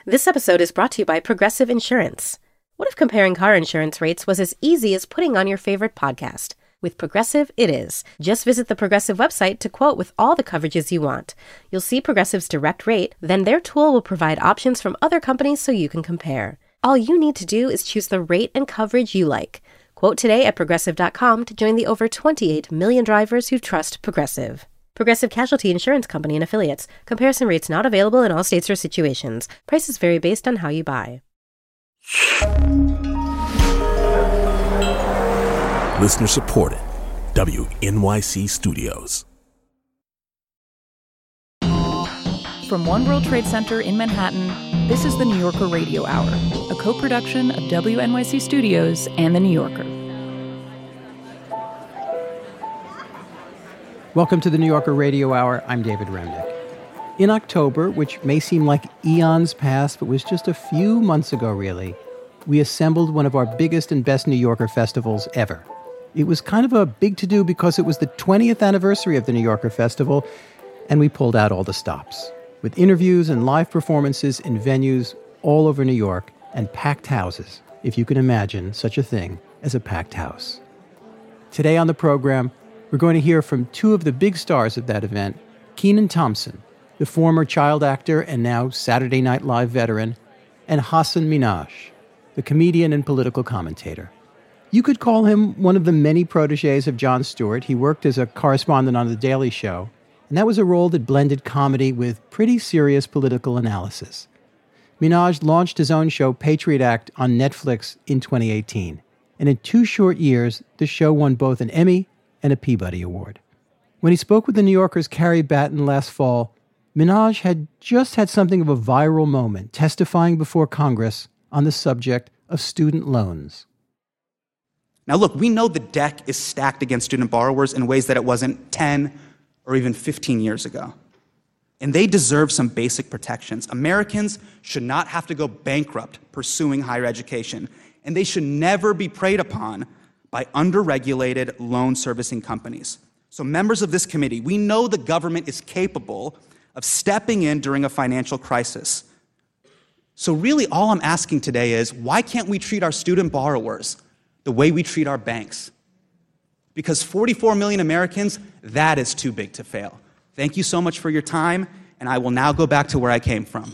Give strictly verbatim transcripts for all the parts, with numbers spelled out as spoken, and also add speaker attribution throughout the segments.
Speaker 1: This episode is brought to you by Progressive Insurance. What if comparing car insurance rates was as easy as putting on your favorite podcast? With Progressive, it is. Just visit the Progressive website to quote with all the coverages you want. You'll see Progressive's direct rate, then their tool will provide options from other companies so you can compare. All you need to do is choose the rate and coverage you like. Quote today at progressive dot com to join the over twenty-eight million drivers who trust Progressive. Progressive Casualty Insurance Company and Affiliates. Comparison rates not available in all states or situations. Prices vary based on how you buy.
Speaker 2: Listener supported. W N Y C Studios.
Speaker 3: From One World Trade Center in Manhattan, this is the New Yorker Radio Hour, a co-production of W N Y C Studios and the New Yorker.
Speaker 4: Welcome to the New Yorker Radio Hour. I'm David Remnick. In October, which may seem like eons past, but was just a few months ago, really, we assembled one of our biggest and best New Yorker festivals ever. It was kind of a big to-do because it was the twentieth anniversary of the New Yorker Festival, and we pulled out all the stops, with interviews and live performances in venues all over New York and packed houses, if you can imagine such a thing as a packed house. Today on the program, we're going to hear from two of the big stars of that event, Kenan Thompson, the former child actor and now Saturday Night Live veteran, and Hasan Minhaj, the comedian and political commentator. You could call him one of the many protégés of Jon Stewart. He worked as a correspondent on The Daily Show, and that was a role that blended comedy with pretty serious political analysis. Minhaj launched his own show, Patriot Act, on Netflix in twenty eighteen, and in two short years, the show won both an Emmy and a Peabody Award. When he spoke with the New Yorker's Carrie Batten last fall, Minhaj had just had something of a viral moment, testifying before Congress on the subject of student loans.
Speaker 5: Now look, we know the deck is stacked against student borrowers in ways that it wasn't ten or even fifteen years ago. And they deserve some basic protections. Americans should not have to go bankrupt pursuing higher education, and they should never be preyed upon by under-regulated loan servicing companies. So members of this committee, we know the government is capable of stepping in during a financial crisis. So really all I'm asking today is, why can't we treat our student borrowers the way we treat our banks? Because forty-four million Americans, that is too big to fail. Thank you so much for your time, and I will now go back to where I came from.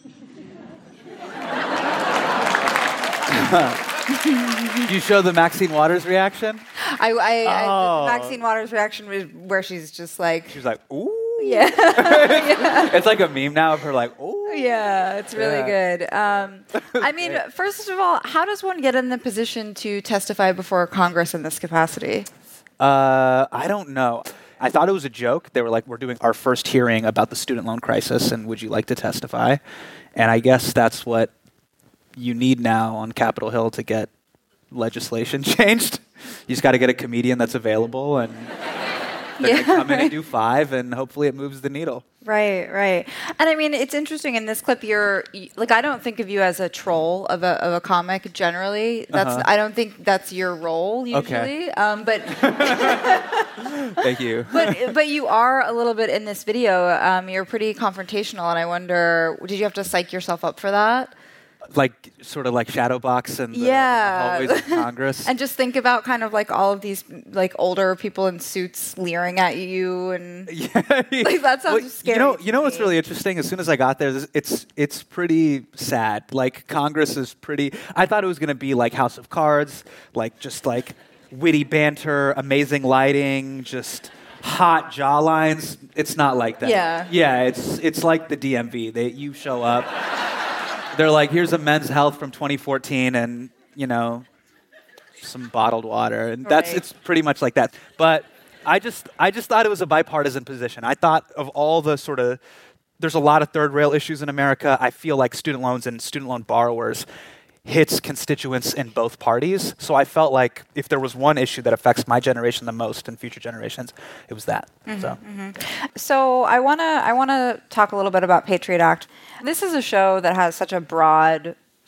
Speaker 6: You show the Maxine Waters reaction?
Speaker 7: I, I,
Speaker 6: oh.
Speaker 7: I Maxine Waters' reaction was where she's just like...
Speaker 6: She's like, ooh.
Speaker 7: Yeah. yeah.
Speaker 6: It's like a meme now of her like, ooh.
Speaker 7: Yeah, it's really
Speaker 6: yeah.
Speaker 7: good. Um, I mean, first of all, how does one get in the position to testify before Congress in this capacity?
Speaker 6: Uh, I don't know. I thought it was a joke. They were like, we're doing our first hearing about the student loan crisis, and would you like to testify? And I guess that's what you need now on Capitol Hill to get legislation changed. You just got to get a comedian that's available, and they're
Speaker 7: yeah,
Speaker 6: going to come
Speaker 7: right.
Speaker 6: in and do five, and hopefully it moves the needle.
Speaker 7: Right, right. And I mean, it's interesting in this clip, you're, like, I don't think of you as a troll of a, of a comic generally. That's uh-huh. I don't think that's your role usually.
Speaker 6: Okay.
Speaker 7: Um, but
Speaker 6: Thank you.
Speaker 7: but but you are a little bit in this video. Um, you're pretty confrontational, and I wonder, did you have to psych yourself up for that?
Speaker 6: Like, sort of like Shadowbox and the
Speaker 7: yeah.
Speaker 6: hallways of Congress.
Speaker 7: And just think about kind of like all of these like older people in suits leering at you, and
Speaker 6: yeah.
Speaker 7: like that sounds
Speaker 6: well,
Speaker 7: scary.
Speaker 6: You know, you know
Speaker 7: me.
Speaker 6: what's really interesting? As soon as I got there, it's it's pretty sad. Like, Congress is pretty... I thought it was going to be like House of Cards, like just like witty banter, amazing lighting, just... hot jawlines. It's not like that.
Speaker 7: Yeah.
Speaker 6: Yeah, it's it's like the D M V. They you show up. They're like, here's a Men's Health from twenty fourteen and, you know, some bottled water. And that's
Speaker 7: right.
Speaker 6: It's pretty much like that. But I just I just thought it was a bipartisan position. I thought of all the sort of there's a lot of third rail issues in America. I feel like student loans and student loan borrowers hits constituents in both parties. So I felt like if there was one issue that affects my generation the most and future generations, it was that.
Speaker 7: Mm-hmm,
Speaker 6: so
Speaker 7: mm-hmm. so I want to I want to talk a little bit about Patriot Act. This is a show that has such a broad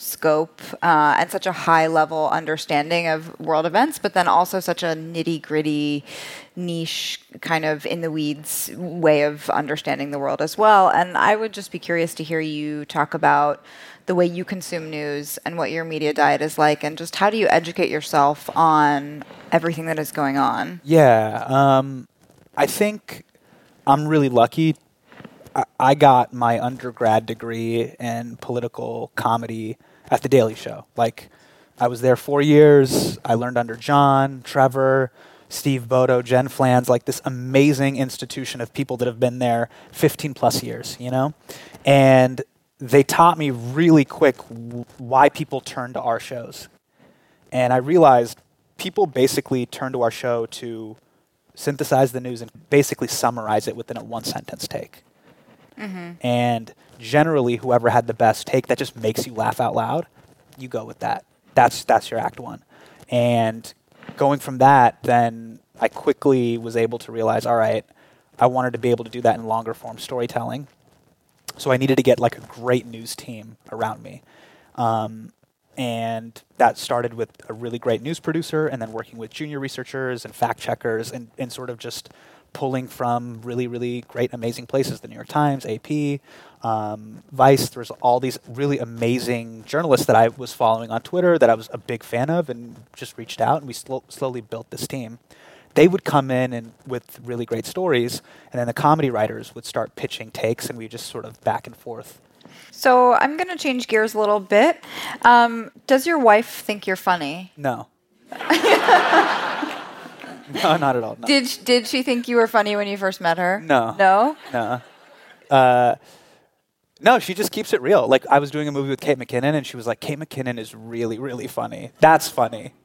Speaker 7: scope uh, and such a high level understanding of world events, but then also such a nitty gritty, niche kind of in the weeds way of understanding the world as well. And I would just be curious to hear you talk about the way you consume news and what your media diet is like, and just how do you educate yourself on everything that is going on?
Speaker 6: Yeah, um, I think I'm really lucky. I, I got my undergrad degree in political comedy at The Daily Show. Like, I was there four years. I learned under John, Trevor, Steve Bodo, Jen Flans, like this amazing institution of people that have been there fifteen plus years, you know? And they taught me really quick w- why people turn to our shows. And I realized people basically turn to our show to synthesize the news and basically summarize it within a one-sentence take. Mm-hmm. And generally, whoever had the best take that just makes you laugh out loud, you go with that. That's that's your act one. And going from that, then I quickly was able to realize, all right, I wanted to be able to do that in longer form storytelling. So I needed to get like a great news team around me. Um, and that started with a really great news producer and then working with junior researchers and fact checkers and, and sort of just pulling from really, really great, amazing places. The New York Times, A P, um, Vice. There's all these really amazing journalists that I was following on Twitter that I was a big fan of and just reached out, and we sl- slowly built this team. They would come in and with really great stories, and then the comedy writers would start pitching takes, and we just sort of back and forth.
Speaker 7: So I'm going to change gears a little bit. Um, does your wife think you're funny?
Speaker 6: No. No, not at all. No.
Speaker 7: Did Did she think you were funny when you first met her?
Speaker 6: No.
Speaker 7: No?
Speaker 6: No. Uh, no, she just keeps it real. Like, I was doing a movie with Kate McKinnon, and she was like, Kate McKinnon is really, really funny. That's funny.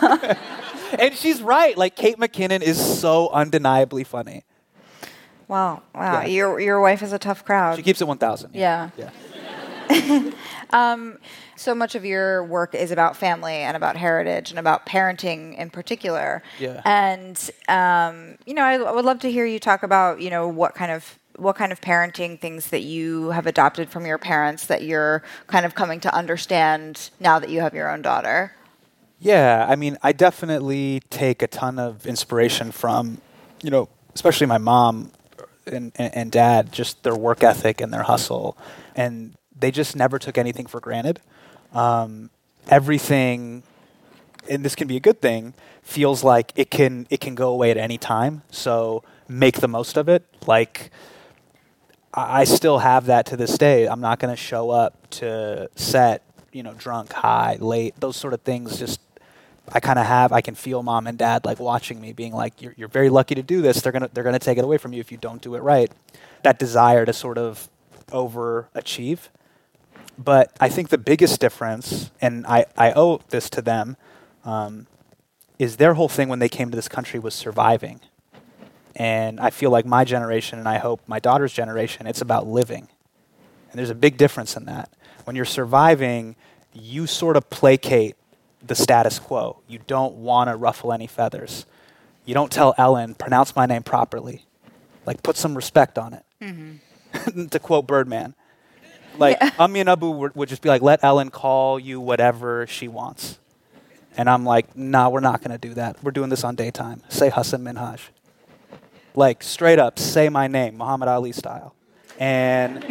Speaker 6: And she's right. Like, Kate McKinnon is so undeniably funny.
Speaker 7: Wow. Wow.
Speaker 6: Yeah.
Speaker 7: Your Your wife is a tough crowd.
Speaker 6: She keeps it one thousand.
Speaker 7: Yeah.
Speaker 6: Yeah.
Speaker 7: um, so much of your work is about family and about heritage and about parenting in particular.
Speaker 6: Yeah.
Speaker 7: And, um, you know, I, I would love to hear you talk about, you know, what kind of what kind of parenting things that you have adopted from your parents that you're kind of coming to understand now that you have your own daughter.
Speaker 6: Yeah, I mean, I definitely take a ton of inspiration from, you know, especially my mom and, and, and dad, just their work ethic and their hustle. And they just never took anything for granted. Um, everything, and this can be a good thing, feels like it can it can go away at any time. So make the most of it. Like, I, I still have that to this day. I'm not going to show up to set, you know, drunk, high, late, those sort of things. Just I kind of have. I can feel mom and dad like watching me, being like, "You're you're very lucky to do this. They're gonna they're gonna take it away from you if you don't do it right." That desire to sort of overachieve. But I think the biggest difference, and I, I owe this to them, um, is their whole thing when they came to this country was surviving. And I feel like my generation, and I hope my daughter's generation, it's about living. And there's a big difference in that. When you're surviving, you sort of placate the status quo. You don't want to ruffle any feathers. You don't tell Ellen, pronounce my name properly. Like, put some respect on it. Mm-hmm. To quote Birdman. Like, yeah. Ammi and Abu would, would just be like, let Ellen call you whatever she wants. And I'm like, nah, we're not going to do that. We're doing this on daytime. Say Hassan Minhaj. Like, straight up, say my name, Muhammad Ali style. And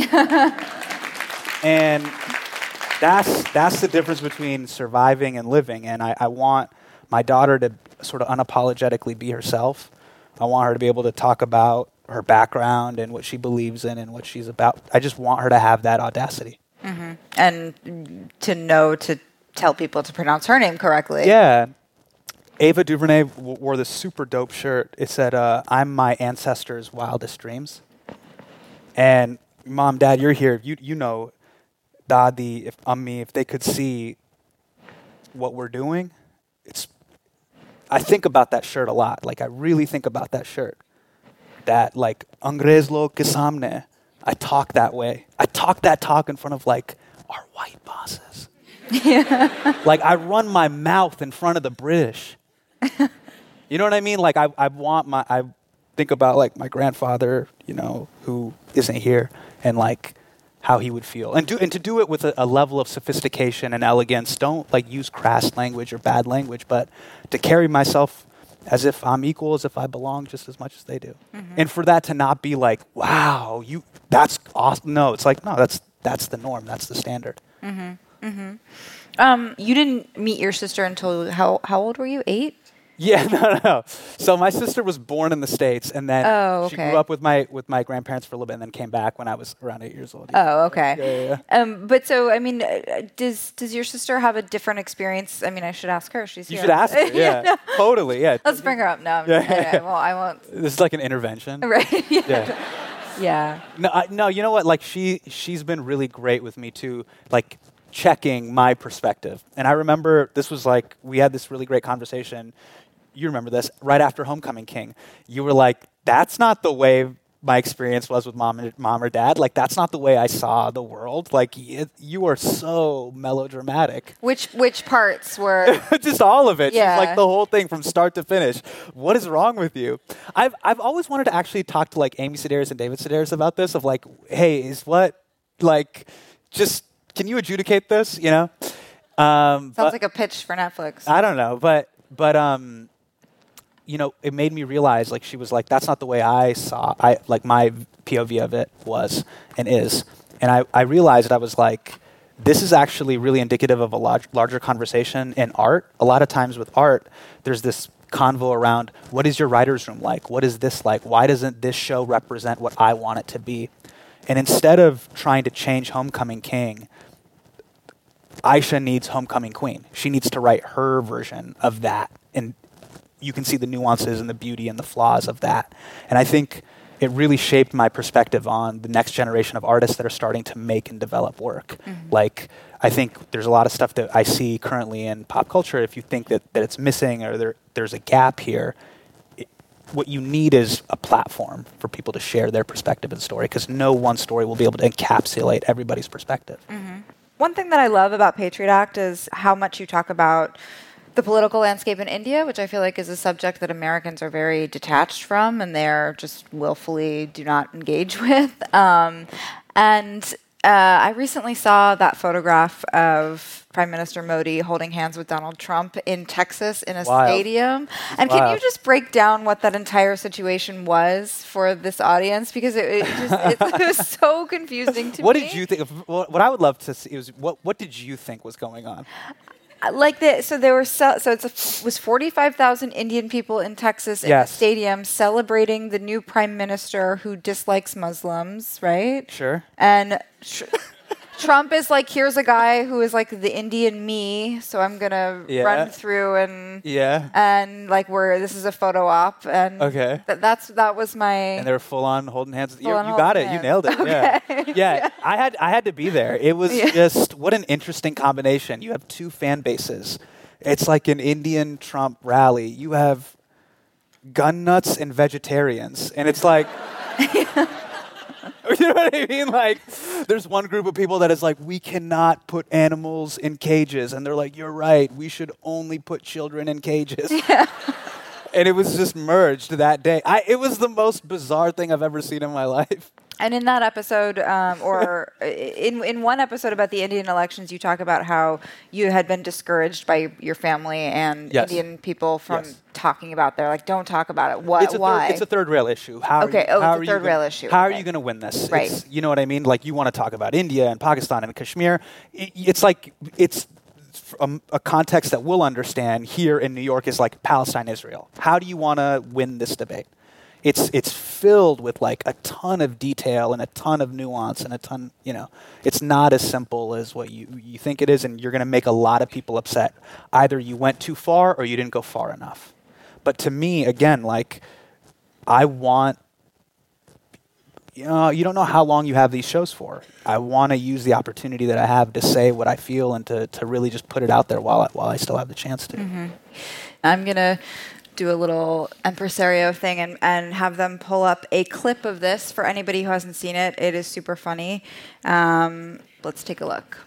Speaker 6: and that's that's the difference between surviving and living. And I, I want my daughter to sort of unapologetically be herself. I want her to be able to talk about her background and what she believes in and what she's about. I just want her to have that audacity.
Speaker 7: Mm-hmm. And to know to tell people to pronounce her name correctly.
Speaker 6: Yeah. Ava DuVernay w- wore this super dope shirt. It said, uh, I'm my ancestors' wildest dreams. And Mom, Dad, you're here. You you know, Dadi, if Ammi, if they could see what we're doing, it's. I think about that shirt a lot. Like, I really think about that shirt. That, like, Angrez log ke samne, I talk that way. I talk that talk in front of, like, our white bosses. Yeah. Like, I run my mouth in front of the British. You know what I mean? Like, I, I want my, I think about, like, my grandfather, you know, who isn't here, and, like, how he would feel, and do and to do it with a, a level of sophistication and elegance. Don't like use crass language or bad language, but to carry myself as if I'm equal, as if I belong just as much as they do. Mm-hmm. And for that to not be like, wow, you that's awesome. No, it's like, no, that's that's the norm. That's the standard.
Speaker 7: Mm-hmm. Mm-hmm. Um, you didn't meet your sister until how how old were you? Eight?
Speaker 6: Yeah, no, no, no. So my sister was born in the States, and then
Speaker 7: oh, okay.
Speaker 6: she grew up with my with my grandparents for a little bit, and then came back when I was around eight years old.
Speaker 7: Oh, okay.
Speaker 6: Yeah, yeah, yeah.
Speaker 7: Um, but so, I mean, uh, does does your sister have a different experience? I mean, I should ask her. She's
Speaker 6: you
Speaker 7: here.
Speaker 6: should ask her. Yeah,
Speaker 7: yeah.
Speaker 6: Totally. Yeah.
Speaker 7: Let's bring her up. No,
Speaker 6: yeah.
Speaker 7: okay, well, I won't.
Speaker 6: This is like an intervention,
Speaker 7: right? Yeah.
Speaker 6: yeah.
Speaker 7: Yeah.
Speaker 6: No, I, no. You know what? Like she she's been really great with me too. Like checking my perspective, and I remember this was like we had this really great conversation. You remember this, right after Homecoming King. You were like, that's not the way my experience was with mom, and, mom or dad. Like, that's not the way I saw the world. Like, it, you are so melodramatic.
Speaker 7: Which which parts were?
Speaker 6: Just all of it.
Speaker 7: Yeah.
Speaker 6: Just like the whole thing from start to finish. What is wrong with you? I've I've always wanted to actually talk to, like, Amy Sedaris and David Sedaris about this, of, like, hey, is what, like, just, can you adjudicate this, you know? Um,
Speaker 7: Sounds
Speaker 6: but,
Speaker 7: like a pitch for Netflix.
Speaker 6: I don't know, but, but, um... you know, it made me realize, like, she was like, that's not the way I saw, I like, my P O V of it was and is. And I, I realized I was like, this is actually really indicative of a large, larger conversation in art. A lot of times with art, there's this convo around, what is your writer's room like? What is this like? Why doesn't this show represent what I want it to be? And instead of trying to change Homecoming King, Aisha needs Homecoming Queen. She needs to write her version of that, and you can see the nuances and the beauty and the flaws of that. And I think it really shaped my perspective on the next generation of artists that are starting to make and develop work. Mm-hmm. Like, I think there's a lot of stuff that I see currently in pop culture. If you think that, that it's missing or there, there's a gap here, it, what you need is a platform for people to share their perspective and story, because no one story will be able to encapsulate everybody's perspective.
Speaker 7: Mm-hmm. One thing that I love about Patriot Act is how much you talk about the political landscape in India, which I feel like is a subject that Americans are very detached from, and they're just willfully do not engage with. Um, and uh, I recently saw that photograph of Prime Minister Modi holding hands with Donald Trump in Texas in a
Speaker 6: Wild.
Speaker 7: stadium. And
Speaker 6: Wild.
Speaker 7: Can you just break down what that entire situation was for this audience? Because it, it, just, it, it was so confusing to
Speaker 6: what
Speaker 7: me.
Speaker 6: What did you think? Of, what, what I would love to see is what what did you think was going on?
Speaker 7: Like the, so there were so, so it's a, was forty-five thousand Indian people in Texas in
Speaker 6: yes.
Speaker 7: a stadium celebrating the new prime minister who dislikes Muslims, right?
Speaker 6: Sure.
Speaker 7: And tr- Trump is like, here's a guy who is like the Indian me, so I'm gonna
Speaker 6: yeah.
Speaker 7: run through and
Speaker 6: yeah,
Speaker 7: and like we're this is a photo op, and
Speaker 6: okay,
Speaker 7: th- that's that was my.
Speaker 6: And they were full on holding hands. You,
Speaker 7: on
Speaker 6: you got it.
Speaker 7: hands.
Speaker 6: You nailed it.
Speaker 7: Okay.
Speaker 6: Yeah. yeah, yeah. I had I had to be there. It was
Speaker 7: yeah.
Speaker 6: just what an interesting combination. You have two fan bases. It's like an Indian Trump rally. You have gun nuts and vegetarians, and it's like. You know what I mean? Like, there's one group of people that is like, we cannot put animals in cages. And they're like, you're right. We should only put children in cages.
Speaker 7: Yeah.
Speaker 6: And it was just merged that day. I, it was the most bizarre thing I've ever seen in my life.
Speaker 7: And in that episode, um, or in in one episode about the Indian elections, you talk about how you had been discouraged by your family and
Speaker 6: yes.
Speaker 7: Indian people from
Speaker 6: yes.
Speaker 7: talking about. They're like, don't talk about it. What?
Speaker 6: It's a
Speaker 7: Why?
Speaker 6: Third, it's a third rail issue. How
Speaker 7: okay.
Speaker 6: Are you,
Speaker 7: oh,
Speaker 6: how
Speaker 7: it's a third rail
Speaker 6: gonna,
Speaker 7: issue.
Speaker 6: How
Speaker 7: okay.
Speaker 6: are you going to win this?
Speaker 7: Right.
Speaker 6: It's, you know what I mean? Like, you want to talk about India and Pakistan and Kashmir. It, it's like it's. A, a context that we'll understand here in New York is like Palestine, Israel. How do you want to win this debate? It's it's filled with like a ton of detail and a ton of nuance and a ton, you know, it's not as simple as what you, you think it is, and you're going to make a lot of people upset. Either you went too far or you didn't go far enough. But to me, again, like, I want, you know, you don't know how long you have these shows for. I want to use the opportunity that I have to say what I feel and to, to really just put it out there while I, while I still have the chance to.
Speaker 7: Mm-hmm. I'm going to do a little impresario thing and, and have them pull up a clip of this for anybody who hasn't seen it. It is super funny. Um, let's take a look.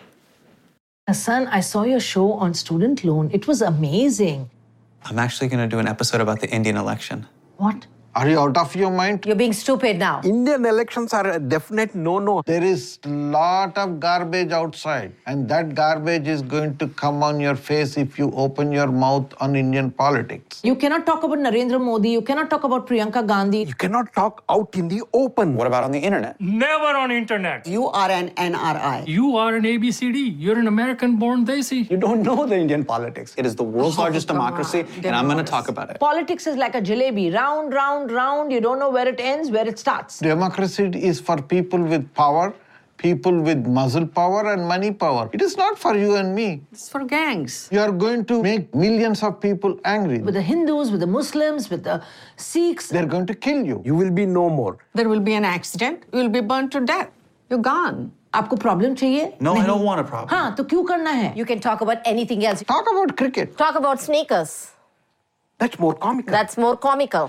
Speaker 8: Hassan, I saw your show on student loan. It was amazing.
Speaker 9: I'm actually going to do an episode about the Indian election.
Speaker 8: What?
Speaker 9: Are you out of your mind?
Speaker 8: You're being stupid now.
Speaker 10: Indian elections are a definite no-no.
Speaker 9: There is a lot of garbage outside, and that garbage is going to come on your face if you open your mouth on Indian politics.
Speaker 8: You cannot talk about Narendra Modi. You cannot talk about Priyanka Gandhi.
Speaker 10: You cannot talk out in the open.
Speaker 11: What about on the internet?
Speaker 12: Never on internet.
Speaker 13: You are an N R I.
Speaker 12: You are an A B C D. You're an American-born Desi.
Speaker 11: You don't know the Indian politics. It is the world's oh, largest democracy, on. and I'm going to talk about it.
Speaker 8: Politics is like a jalebi. Round, round, round. You don't know where it ends, where it starts.
Speaker 9: Democracy is for people with power, people with muscle power and money power. It is not for you and me.
Speaker 13: It's for gangs.
Speaker 9: You are going to make millions of people angry.
Speaker 8: With the Hindus, with the Muslims, with the Sikhs.
Speaker 9: They're going to kill you.
Speaker 10: You will be no more.
Speaker 13: There will be an accident. You will be burnt to death. You're gone.
Speaker 8: आपको problem चाहिए?
Speaker 11: No, I don't want a problem.
Speaker 8: हाँ, तो क्यों करना है?
Speaker 13: You can talk about anything else.
Speaker 9: Talk about cricket.
Speaker 13: Talk about sneakers.
Speaker 10: That's more comical.
Speaker 13: That's more comical.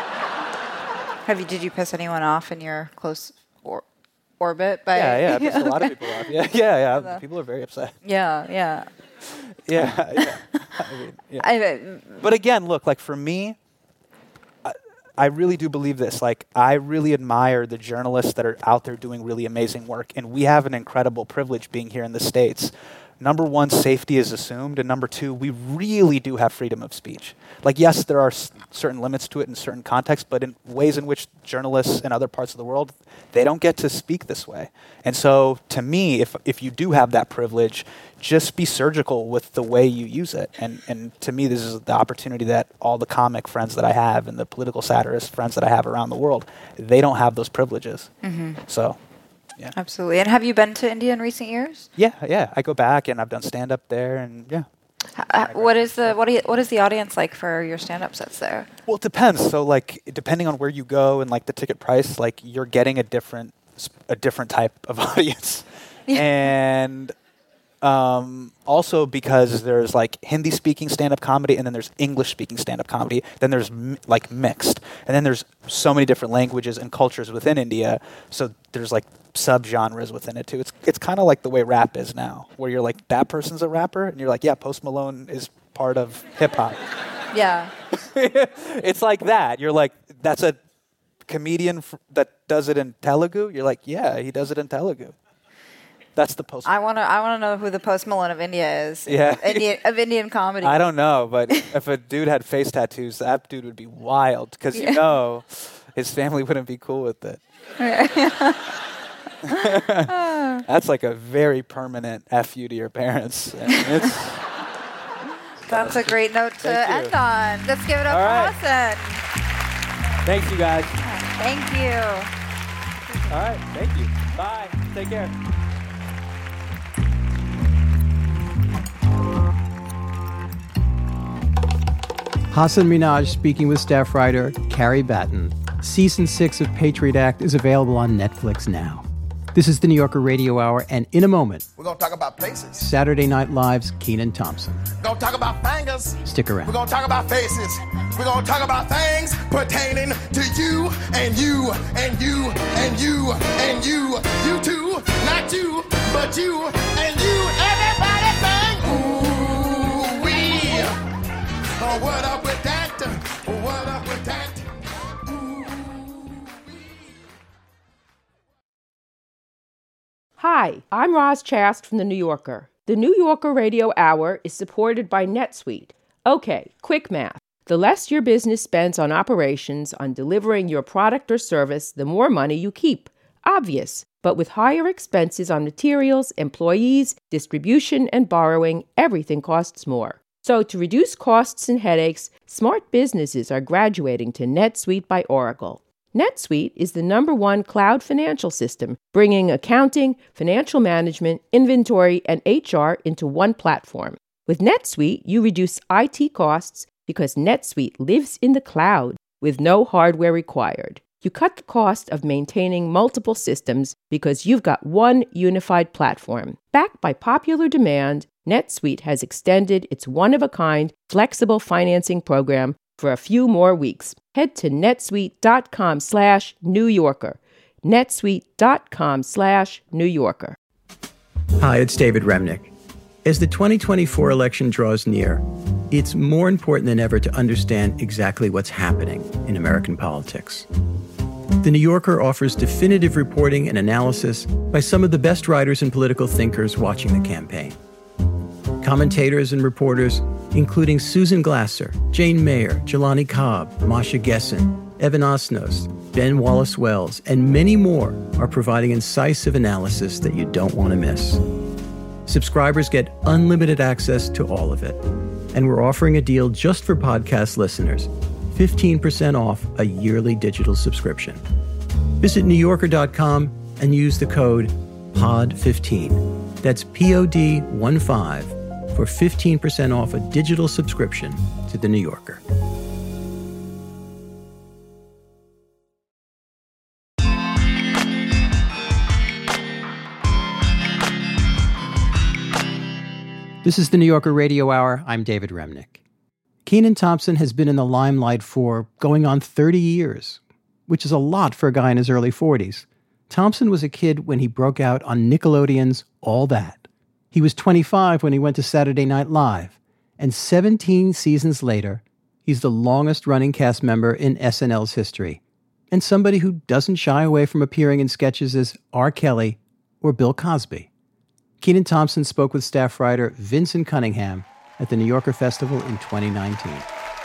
Speaker 7: Have you? Did you piss anyone off in your close or, orbit? By,
Speaker 6: yeah, yeah, I pissed a lot of people off. Yeah, yeah, yeah. People are very upset.
Speaker 7: Yeah, yeah.
Speaker 6: yeah, yeah. I mean, yeah. I, but again, look, like for me, I, I really do believe this. Like, I really admire the journalists that are out there doing really amazing work, and we have an incredible privilege being here in the States. Number one, safety is assumed, and number two, we really do have freedom of speech. Like, yes, there are s- certain limits to it in certain contexts, but in ways in which journalists in other parts of the world, they don't get to speak this way. And so, to me, if if you do have that privilege, just be surgical with the way you use it. And and to me, this is the opportunity that all the comic friends that I have and the political satirist friends that I have around the world, they don't have those privileges. Mm-hmm. So... Yeah.
Speaker 7: Absolutely. And have you been to India in recent years?
Speaker 6: Yeah, yeah. I go back and I've done stand-up there, and yeah.
Speaker 7: Uh, what is the what do you, what is the audience like for your stand-up sets there?
Speaker 6: Well, it depends. So, like, depending on where you go and like the ticket price, like you're getting a different a different type of audience, and um, also because there's like Hindi-speaking stand-up comedy, and then there's English-speaking stand-up comedy. Then there's m- like mixed, and then there's so many different languages and cultures within India. So there's like sub-genres within it too. It's it's kind of like the way rap is now, where you're like, that person's a rapper, and you're like, yeah, Post Malone is part of hip-hop.
Speaker 7: Yeah.
Speaker 6: It's like that. You're like, that's a comedian f- that does it in Telugu. You're like, yeah, he does it in Telugu. That's the Post
Speaker 7: I want to I want to know who the Post Malone of India is.
Speaker 6: Yeah.
Speaker 7: Indian, of Indian comedy.
Speaker 6: I don't know, but if a dude had face tattoos, that dude would be wild, because yeah. you know his family wouldn't be cool with it. That's like a very permanent F you to your parents. It's
Speaker 7: That's a great note to
Speaker 6: Thank
Speaker 7: end
Speaker 6: you.
Speaker 7: on. Let's give it up
Speaker 6: All
Speaker 7: for
Speaker 6: right.
Speaker 7: Hassan.
Speaker 6: Thanks, you guys.
Speaker 7: Thank you.
Speaker 6: All right. Thank you. Bye. Take care.
Speaker 4: Hassan Minhaj speaking with staff writer Carrie Batten. Season six of Patriot Act is available on Netflix now. This is the New Yorker Radio Hour, and in a moment,
Speaker 14: we're going to talk about places.
Speaker 4: Saturday Night Live's Kenan Thompson.
Speaker 14: We're going to talk about fingers.
Speaker 4: Stick around.
Speaker 14: We're going to talk about faces. We're going to talk about things pertaining to you and you and you and you and you. You too, not you, but you and you. Everybody sing, ooh, wee. Oh, what up with that? What up with that?
Speaker 15: Hi, I'm Roz Chast from The New Yorker. The New Yorker Radio Hour is supported by NetSuite. Okay, quick math. The less your business spends on operations, on delivering your product or service, the more money you keep. Obvious. But with higher expenses on materials, employees, distribution, and borrowing, everything costs more. So to reduce costs and headaches, smart businesses are graduating to NetSuite by Oracle. NetSuite is the number one cloud financial system, bringing accounting, financial management, inventory, and H R into one platform. With NetSuite, you reduce I T costs because NetSuite lives in the cloud with no hardware required. You cut the cost of maintaining multiple systems because you've got one unified platform. Backed by popular demand, NetSuite has extended its one-of-a-kind flexible financing program for a few more weeks. Head to netsuite.com slash New Yorker. netsuite.com slash New Yorker.
Speaker 4: Hi, it's David Remnick. As the twenty twenty-four election draws near, it's more important than ever to understand exactly what's happening in American politics. The New Yorker offers definitive reporting and analysis by some of the best writers and political thinkers watching the campaign. Commentators and reporters, including Susan Glasser, Jane Mayer, Jelani Cobb, Masha Gessen, Evan Osnos, Ben Wallace-Wells, and many more are providing incisive analysis that you don't want to miss. Subscribers get unlimited access to all of it. And we're offering a deal just for podcast listeners, fifteen percent off a yearly digital subscription. Visit new yorker dot com and use the code P O D fifteen. That's P O D one five for fifteen percent off a digital subscription to The New Yorker. This is the New Yorker Radio Hour. I'm David Remnick. Kenan Thompson has been in the limelight for going on thirty years, which is a lot for a guy in his early forties. Thompson was a kid when he broke out on Nickelodeon's All That. He was twenty-five when he went to Saturday Night Live, and seventeen seasons later, he's the longest-running cast member in S N L's history, and somebody who doesn't shy away from appearing in sketches as R. Kelly or Bill Cosby. Kenan Thompson spoke with staff writer Vincent Cunningham at the New Yorker Festival in twenty nineteen.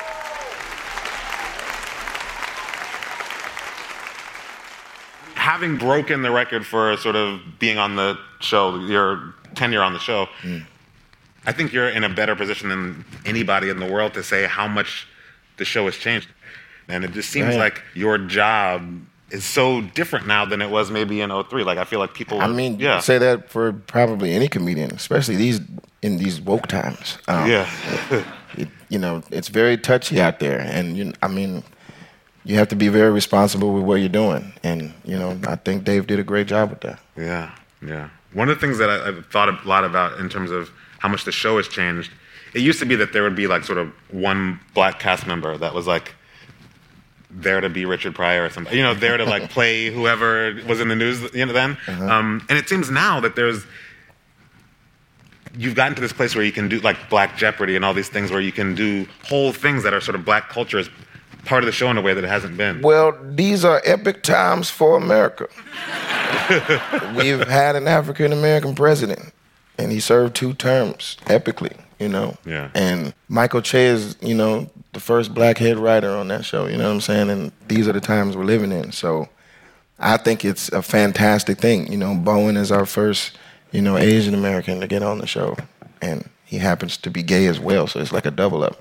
Speaker 16: Having broken the record for sort of being on the show, your tenure on the show, mm. I think you're in a better position than anybody in the world to say how much the show has changed. And it just seems
Speaker 17: right.
Speaker 16: like your job is so different now than it was maybe in oh three. Like, I feel like people...
Speaker 17: I mean,
Speaker 16: yeah.
Speaker 17: say that for probably any comedian, especially these in these woke times. Um,
Speaker 16: yeah.
Speaker 17: it, you know, it's very touchy out there. And, you, I mean, you have to be very responsible with what you're doing. And, you know, I think Dave did a great job with that.
Speaker 16: Yeah, yeah. One of the things that I, I've thought a lot about in terms of how much the show has changed, it used to be that there would be, like, sort of one black cast member that was, like, there to be Richard Pryor or something, you know, there to like play whoever was in the news, you know, then. Uh-huh. Um, and it seems now that there's, you've gotten to this place where you can do like Black Jeopardy and all these things where you can do whole things that are sort of black culture as part of the show in a way that it hasn't been.
Speaker 17: Well, these are epic times for America. We've had an African-American president and he served two terms epically, you know.
Speaker 16: Yeah.
Speaker 17: And Michael Che is, you know, the first black head writer on that show, you know what I'm saying? And these are the times we're living in. So I think it's a fantastic thing. You know, Bowen is our first, you know, Asian American to get on the show. And he happens to be gay as well, so it's like a double up.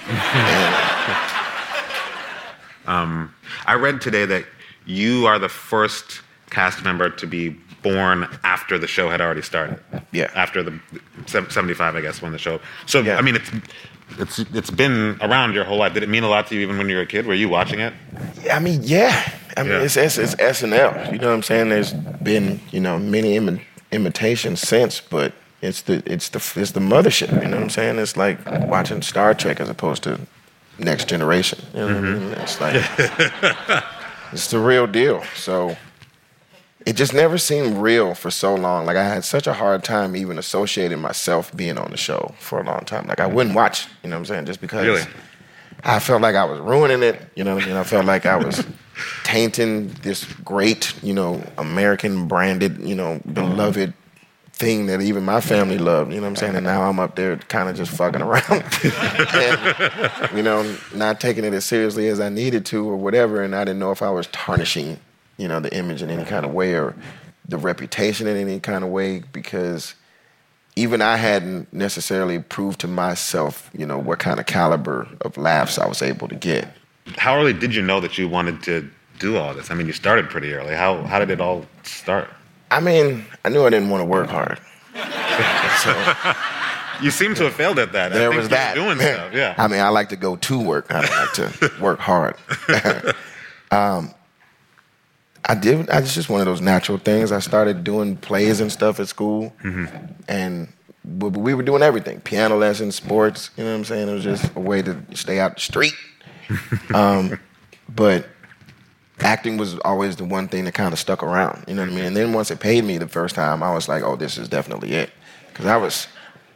Speaker 16: um, I read today that you are the first cast member to be born after the show had already started.
Speaker 17: Yeah.
Speaker 16: After the seventy-five, I guess, when the show. So,
Speaker 17: yeah.
Speaker 16: I mean, it's it's it's been around your whole life. Did it mean a lot to you even when you were a kid? Were you watching it?
Speaker 17: I mean, yeah. I mean,
Speaker 16: yeah.
Speaker 17: it's, it's it's S N L. You know what I'm saying? There's been, you know, many Im- imitations since, but it's the it's the it's the mothership. You know what I'm saying? It's like watching Star Trek as opposed to Next Generation. You know what mm-hmm. I mean? It's like it's the real deal. So. It just never seemed real for so long. Like, I had such a hard time even associating myself being on the show for a long time. Like, I wouldn't watch, you know what I'm saying, just because
Speaker 16: really?
Speaker 17: I felt like I was ruining it, you know what I mean? I felt like I was tainting this great, you know, American-branded, you know, beloved thing that even my family loved, you know what I'm saying? And now I'm up there kind of just fucking around and, you know, not taking it as seriously as I needed to or whatever, and I didn't know if I was tarnishing, you know, the image in any kind of way or the reputation in any kind of way, because even I hadn't necessarily proved to myself, you know, what kind of caliber of laughs I was able to get.
Speaker 16: How early did you know that you wanted to do all this? I mean, you started pretty early. How how did it all start?
Speaker 17: I mean, I knew I didn't want to work hard.
Speaker 16: So, you seem to have failed at that.
Speaker 17: There
Speaker 16: I think
Speaker 17: was that.
Speaker 16: Doing stuff, yeah.
Speaker 17: I mean, I like to go to work. I don't like to work hard. um, I did. I was just one of those natural things. I started doing plays and stuff at school,
Speaker 16: mm-hmm.
Speaker 17: and we were doing everything: piano lessons, sports. You know what I'm saying? It was just a way to stay out the street. um, but acting was always the one thing that kind of stuck around. You know what I mean? And then once it paid me the first time, I was like, "Oh, this is definitely it," because I was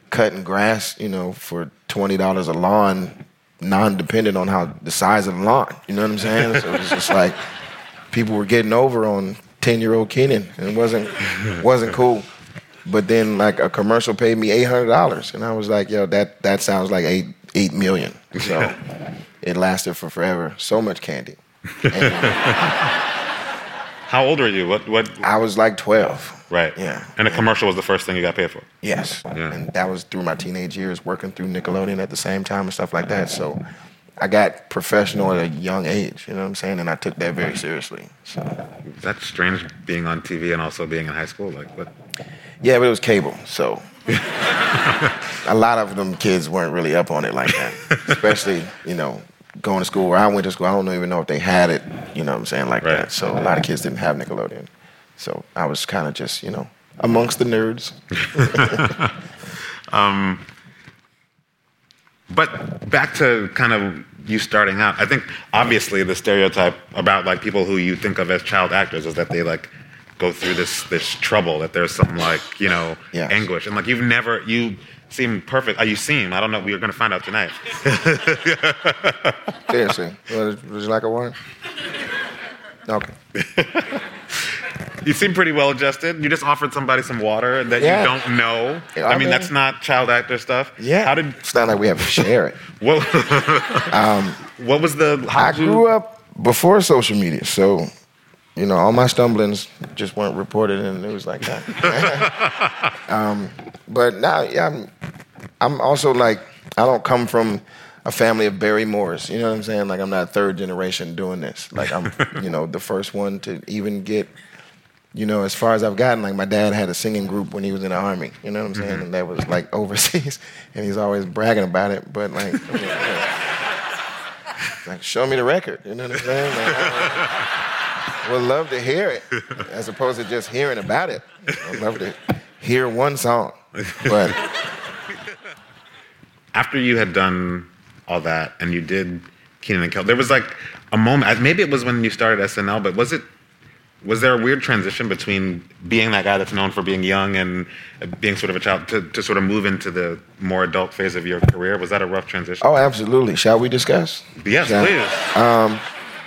Speaker 17: cutting grass, you know, for twenty dollars a lawn, non-dependent on how the size of the lawn. You know what I'm saying? So it's just like people were getting over on ten-year-old Kenan, and it wasn't wasn't cool. But then like a commercial paid me eight hundred dollars, and I was like, yo, that that sounds like eight eight million. So it lasted for forever. So much candy. And,
Speaker 16: How old were you? What what?
Speaker 17: I was like twelve.
Speaker 16: Right.
Speaker 17: Yeah.
Speaker 16: And the commercial was the first thing you got paid for.
Speaker 17: Yes.
Speaker 16: Yeah.
Speaker 17: And that was through my teenage years, working through Nickelodeon at the same time and stuff like that. So I got professional at a young age, you know what I'm saying? And I took that very seriously. So
Speaker 16: that's strange being on T V and also being in high school. Like what?
Speaker 17: Yeah, but it was cable, so a lot of them kids weren't really up on it like that. Especially, you know, going to school where I went to school, I don't even know if they had it, you know what I'm saying, like
Speaker 16: Right.
Speaker 17: that. So a lot of kids didn't have Nickelodeon. So I was kind of just, you know, amongst the nerds.
Speaker 16: um, but back to kind of you starting out, I think obviously the stereotype about like people who you think of as child actors is that they like go through this this trouble, that there's some like, you know,
Speaker 17: Yes.
Speaker 16: anguish. And like you've never, you seem perfect. Uh, you seem, I don't know, we're going to find out tonight.
Speaker 17: Seriously. Would, would you like a water? Okay.
Speaker 16: You seem pretty well adjusted. You just offered somebody some water that
Speaker 17: Yeah.
Speaker 16: you don't know.
Speaker 17: Yeah,
Speaker 16: I,
Speaker 17: I
Speaker 16: mean,
Speaker 17: mean-
Speaker 16: that's not child actor stuff.
Speaker 17: Yeah.
Speaker 16: How did?
Speaker 17: It's not like we have to share it.
Speaker 16: What?
Speaker 17: Um,
Speaker 16: what was the? How
Speaker 17: I
Speaker 16: did you,
Speaker 17: grew up before social media, so, you know, all my stumblings just weren't reported in the news like that. um, but now, yeah, I'm, I'm also like, I don't come from a family of Barry Moores. You know what I'm saying? Like, I'm not third generation doing this. Like, I'm, you know, the first one to even get, you know, as far as I've gotten. Like, my dad had a singing group when he was in the Army. You know what I'm saying?
Speaker 16: Mm-hmm.
Speaker 17: And that was, like, overseas. And he's always bragging about it. But, like, I mean, you know, like, show me the record. You know what I'm saying? Like, I would love to hear it, as opposed to just hearing about it. I'd love to hear one song. But
Speaker 16: after you had done all that and you did Kenan and Kel, there was like a moment, maybe it was when you started S N L, but was it, was there a weird transition between being that guy that's known for being young and being sort of a child to, to sort of move into the more adult phase of your career? Was that a rough transition?
Speaker 17: oh, absolutely. Shall we discuss?
Speaker 16: Yes,
Speaker 17: Shall-
Speaker 16: please.
Speaker 17: Um,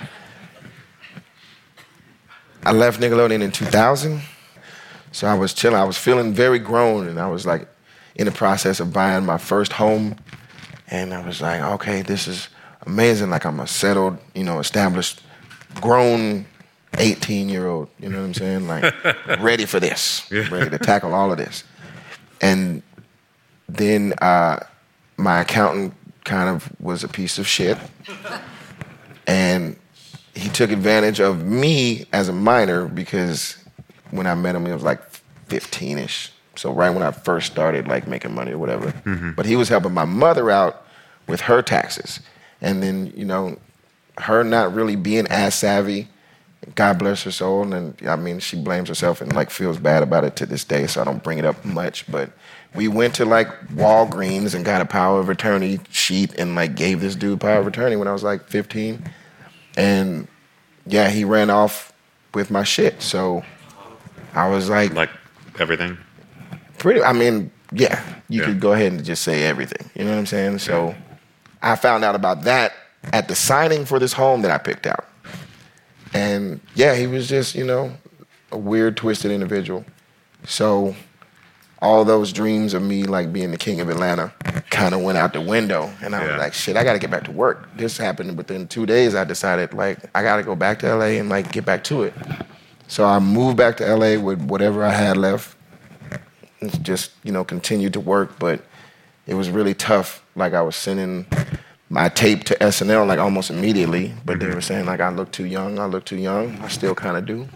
Speaker 17: I left Nickelodeon in two thousand, so I was chilling. I was feeling very grown, and I was like in the process of buying my first home, and I was like, okay, this is amazing. Like, I'm a settled, you know, established, grown eighteen-year-old, you know what I'm saying? Like, ready for this, ready to tackle all of this. And then uh, my accountant kind of was a piece of shit, and he took advantage of me as a minor because when I met him, he was like fifteen-ish. So right when I first started like making money or whatever.
Speaker 16: Mhm.
Speaker 17: But he was helping my mother out with her taxes. And then, you know, her not really being as savvy, God bless her soul, and I mean, she blames herself and like feels bad about it to this day, so I don't bring it up much. But we went to like Walgreens and got a power of attorney sheet and like gave this dude power of attorney when I was like fifteen. And yeah, he ran off with my shit. So I was like,
Speaker 16: like everything?
Speaker 17: Pretty, I mean, yeah, you
Speaker 16: Yeah.
Speaker 17: could go ahead and just say everything. You know what I'm saying? So I found out about that at the signing for this home that I picked out. And yeah, he was just, you know, a weird, twisted individual. So all those dreams of me like being the king of Atlanta kind of went out the window. And I was
Speaker 16: Yeah.
Speaker 17: like, shit, I got to get back to work. This happened within two days. I decided like, I got to go back to L A and like get back to it. So I moved back to L A with whatever I had left. And just, you know, continued to work, but it was really tough. Like, I was sending my tape to S N L like almost immediately, but they were saying like I look too young, I look too young. I still kind of do.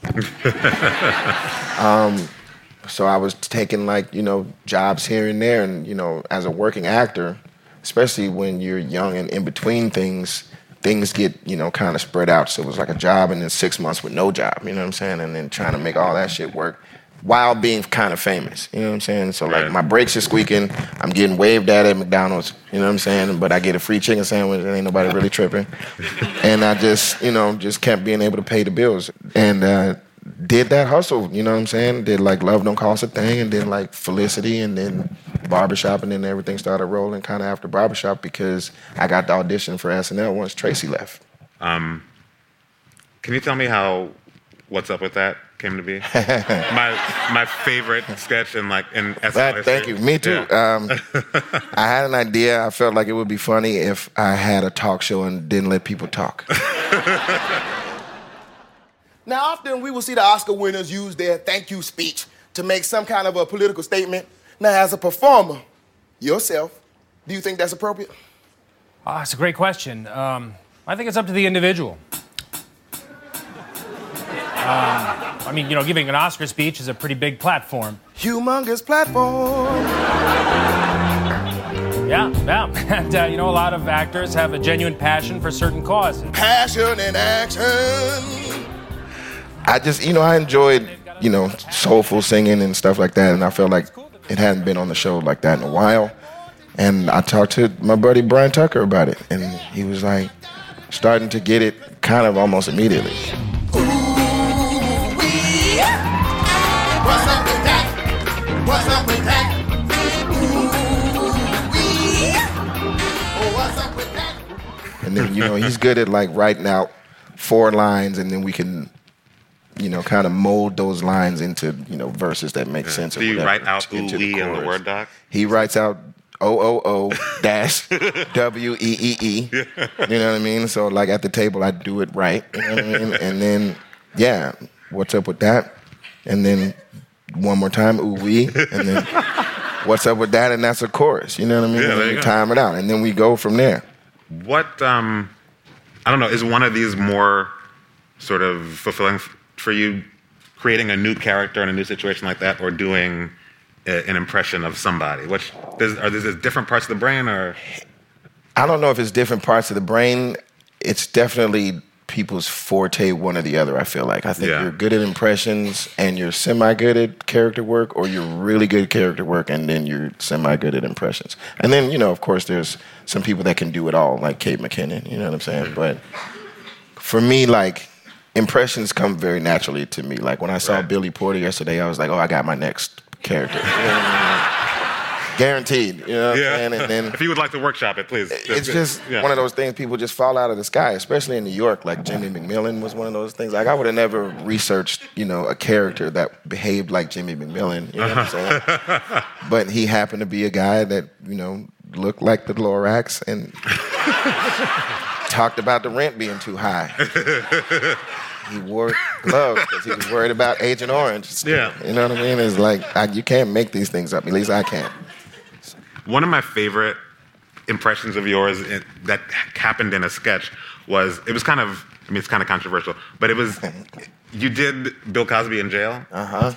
Speaker 17: um, so I was taking like, you know, jobs here and there, and, you know, as a working actor, especially when you're young and in between things, things get, you know, kind of spread out. So it was like a job and then six months with no job, you know what I'm saying? And then trying to make all that shit work while being kind of famous, you know what I'm saying? So like my brakes are squeaking, I'm getting waved at at McDonald's, you know what I'm saying? But I get a free chicken sandwich and ain't nobody really tripping. And I just, you know, just kept being able to pay the bills. And uh, did that hustle, you know what I'm saying? Did like Love Don't Cost a Thing, and then like Felicity, and then Barbershop, and then everything started rolling kind of after Barbershop because I got the audition for S N L once Tracy left.
Speaker 16: Um, can you tell me how What's Up With That came to be? my my favorite sketch in like in S N L
Speaker 17: That, thank you. Me too.
Speaker 16: Yeah.
Speaker 17: Um, I had an idea. I felt like it would be funny if I had a talk show and didn't let people talk.
Speaker 14: Now, often we will see the Oscar winners use their thank you speech to make some kind of a political statement. Now, as a performer, yourself, do you think that's appropriate?
Speaker 18: Ah, it's a great question. Um, I think it's up to the individual. Um, I mean, you know, giving an Oscar speech is a pretty big platform.
Speaker 14: Humongous platform.
Speaker 18: Yeah, yeah. And, uh, you know, a lot of actors have a genuine passion for certain causes.
Speaker 14: Passion and action.
Speaker 17: I just, you know, I enjoyed, you know, soulful singing and stuff like that, and I felt like it hadn't been on the show like that in a while. And I talked to my buddy Brian Tucker about it, and he was like starting to get it kind of almost immediately.
Speaker 14: What's up with that? What's up with that? Ooh-wee. Oh, what's up with that?
Speaker 17: And then, you know, he's good at like writing out four lines, and then we can, you know, kind of mold those lines into, you know, verses that make
Speaker 16: Yeah.
Speaker 17: sense. Or
Speaker 16: Do you
Speaker 17: whatever,
Speaker 16: write out
Speaker 17: into
Speaker 16: ooh-wee in the
Speaker 17: chorus.
Speaker 16: Word doc?
Speaker 17: He writes out O O O dash W E E E. You know what I mean? So like at the table, I do it right. You know what I mean? And then, yeah, what's up with that? And then one more time, ooh wee. And then what's up with that? And that's a chorus. You know what I mean?
Speaker 16: Yeah,
Speaker 17: and
Speaker 16: there
Speaker 17: then
Speaker 16: you
Speaker 17: we
Speaker 16: go.
Speaker 17: time it out, and then we go from there.
Speaker 16: What, um, I don't know, is one of these more sort of fulfilling f- for you, creating a new character in a new situation like that, or doing a, an impression of somebody? Which, does, are these different parts of the brain, or?
Speaker 17: I don't know if it's different parts of the brain. It's definitely people's forte, one or the other, I feel like. I think
Speaker 16: Yeah.
Speaker 17: you're good at impressions and you're semi-good at character work, or you're really good at character work and then you're semi-good at impressions. And then, you know, of course, there's some people that can do it all, like Kate McKinnon, you know what I'm saying? But for me, like, impressions come very naturally to me. Like, when I saw Billy Porter yesterday, I was like, oh, I got my next character. You know what I mean? Guaranteed, you know what
Speaker 16: Yeah.
Speaker 17: I'm saying? And then
Speaker 16: If you would like to workshop it, please.
Speaker 17: it's just
Speaker 16: Yeah.
Speaker 17: one of those things people just fall out of the sky, especially in New York. Like Jimmy McMillan was one of those things. Like I would have never researched, you know, a character that behaved like Jimmy McMillan. You know what I'm saying? But he happened to be a guy that, you know, looked like the Lorax and talked about the rent being too high. He wore gloves because he was worried about Agent Orange.
Speaker 16: Yeah.
Speaker 17: You know what I mean? It's like, I, you can't make these things up. At least I can't.
Speaker 16: One of my favorite impressions of yours in, that happened in a sketch was, it was kind of, I mean, it's kind of controversial, but it was, you did Bill Cosby in jail.
Speaker 17: Uh-huh.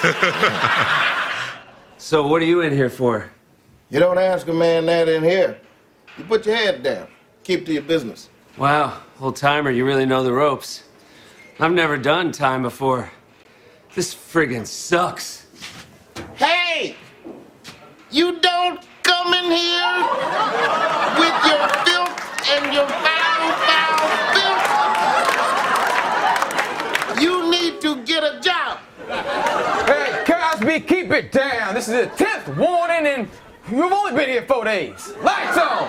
Speaker 19: So what are you in here for?
Speaker 9: You don't ask a man that in here. You put your head down. Keep to your business.
Speaker 19: Wow, old timer, you really know the ropes. I've never done time before. This friggin' sucks.
Speaker 9: Hey! You don't come in here with your filth and your foul, foul filth. You need to get a job.
Speaker 20: Hey, Cosby, keep it down. This is the tenth warning, and you've only been here four days. Lights on!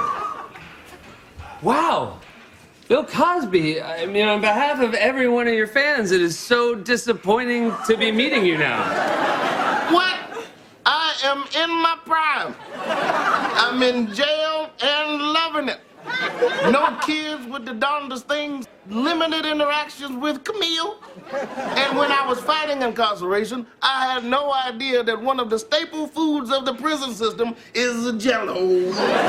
Speaker 19: Wow. Bill Cosby, I mean, on behalf of every one of your fans, it is so disappointing to be meeting you now.
Speaker 9: What? I am in my prime. I'm in jail and loving it. No kids with the darndest things, limited interactions with Camille. And when I was fighting incarceration, I had no idea that one of the staple foods of the prison system is Jell-O.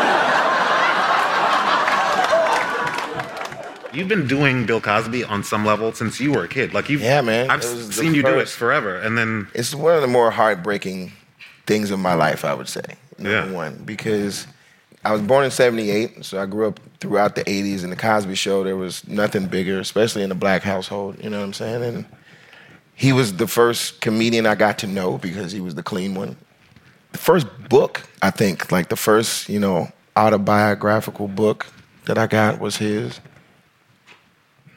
Speaker 16: You've been doing Bill Cosby on some level since you were a kid. Like you've,
Speaker 17: Yeah, man.
Speaker 16: I've
Speaker 17: It was the
Speaker 16: seen you do it
Speaker 17: first-
Speaker 16: forever, and then
Speaker 17: It's one of the more heartbreaking things of my life, I would say. Number
Speaker 16: Yeah.
Speaker 17: one, because I was born in seventy-eight, so I grew up throughout the eighties. In the Cosby Show, there was nothing bigger, especially in a black household, you know what I'm saying? And he was the first comedian I got to know because he was the clean one. The first book, I think, like the first, you know, autobiographical book that I got was his.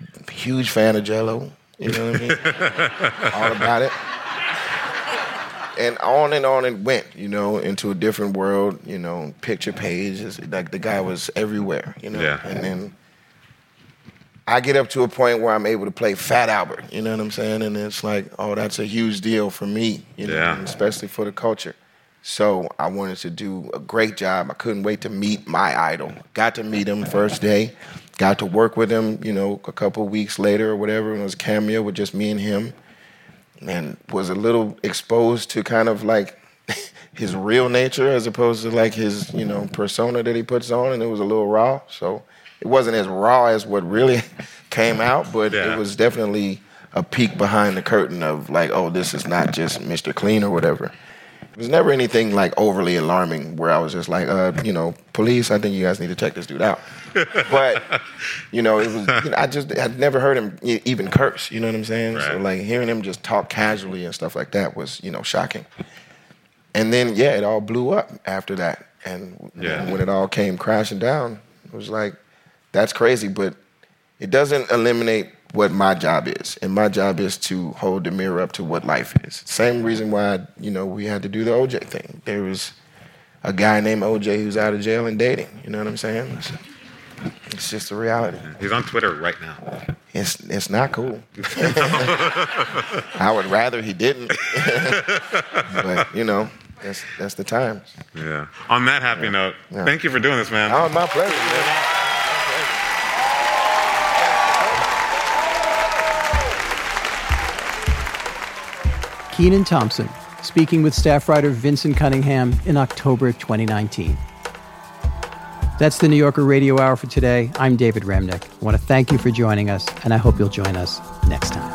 Speaker 17: Huge fan of Jell-O, you know what I mean? All about it. and on and on it went, you know, into a different world, you know, picture pages. Like the guy was everywhere, you know.
Speaker 16: Yeah.
Speaker 17: And then I get up to a point where I'm able to play Fat Albert, you know what I'm saying? And it's like, oh, that's a huge deal for me, you know,
Speaker 16: Yeah.
Speaker 17: and especially for the culture. So I wanted to do a great job. I couldn't wait to meet my idol. Got to meet him first day. Got to work with him, you know, a couple of weeks later or whatever. It was a cameo with just me and him. And was a little exposed to kind of like his real nature as opposed to like his, you know, persona that he puts on. And it was a little raw. So it wasn't as raw as what really came out, but
Speaker 16: Yeah.
Speaker 17: it was definitely a peek behind the curtain of like, oh, this is not just Mister Clean or whatever. It was never anything like overly alarming where I was just like, uh, you know, police, I think you guys need to check this dude out. But, you know, it was, you know, I just had never heard him e- even curse, you know what I'm saying?
Speaker 16: Right.
Speaker 17: So like hearing him just talk casually and stuff like that was, you know, shocking. And then, yeah, it all blew up after that. And
Speaker 16: Yeah.
Speaker 17: when it all came crashing down, it was like, that's crazy, but it doesn't eliminate what my job is. And my job is to hold the mirror up to what life is. Same reason why, you know, we had to do the O J thing. There was a guy named O J who's out of jail and dating. You know what I'm saying? It's, it's just a reality.
Speaker 16: He's on Twitter right now.
Speaker 17: It's it's not cool. I would rather he didn't. But, you know, that's that's the times.
Speaker 16: Yeah. On that happy
Speaker 17: Yeah.
Speaker 16: note,
Speaker 17: Yeah.
Speaker 16: thank you for doing this, man.
Speaker 17: Oh, my pleasure, man.
Speaker 4: Kenan Thompson, speaking with staff writer Vincent Cunningham in October twenty nineteen. That's the New Yorker Radio Hour for today. I'm David Remnick. I want to thank you for joining us, and I hope you'll join us next time.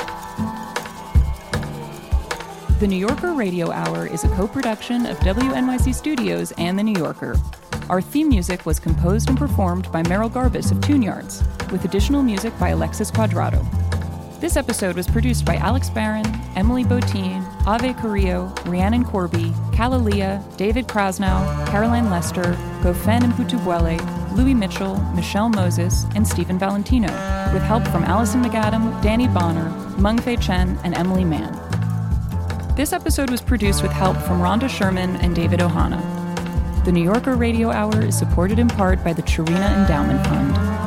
Speaker 3: The New Yorker Radio Hour is a co-production of W N Y C Studios and The New Yorker. Our theme music was composed and performed by Merrill Garbus of Tune Yards, with additional music by Alexis Quadrado. This episode was produced by Alex Barron, Emily Botine, Ave Carrillo, Rhiannon Corby, Kalalia, David Krasnow, Caroline Lester, Gofen Mputubuele, Louis Mitchell, Michelle Moses, and Stephen Valentino, with help from Allison McAdam, Danny Bonner, Meng Fei Chen, and Emily Mann. This episode was produced with help from Rhonda Sherman and David Ohana. The New Yorker Radio Hour is supported in part by the Chirina Endowment Fund.